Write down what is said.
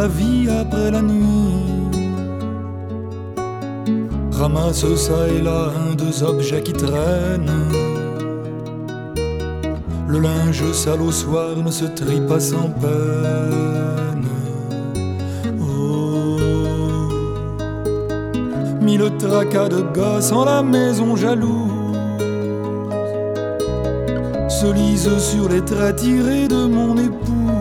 la vie après la nuit. Ramasse ça et là un, deux objets qui traînent. Le linge sale au soir ne se trie pas sans peine. Oh, mille tracas de gosses en la maison jalouse se lisent sur les traits tirés de mon épouse.